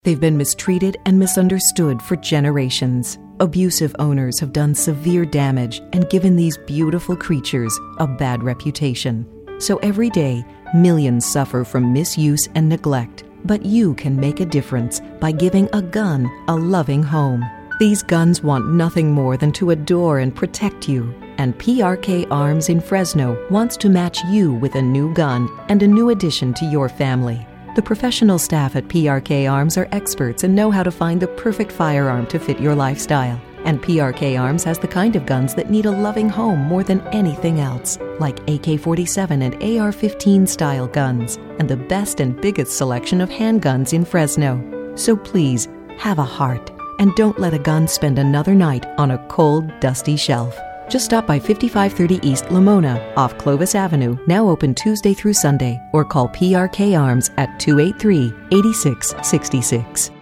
They've been mistreated and misunderstood for generations. Abusive owners have done severe damage and given these beautiful creatures a bad reputation. So every day, millions suffer from misuse and neglect. But you can make a difference by giving a gun a loving home. These guns want nothing more than to adore and protect you. And PRK Arms in Fresno wants to match you with a new gun and a new addition to your family. The professional staff at PRK Arms are experts and know how to find the perfect firearm to fit your lifestyle. And PRK Arms has the kind of guns that need a loving home more than anything else, like AK-47 and AR-15 style guns, and the best and biggest selection of handguns in Fresno. So please, have a heart, and don't let a gun spend another night on a cold, dusty shelf. Just stop by 5530 East Lamona, off Clovis Avenue, now open Tuesday through Sunday, or call PRK Arms at 283-8666.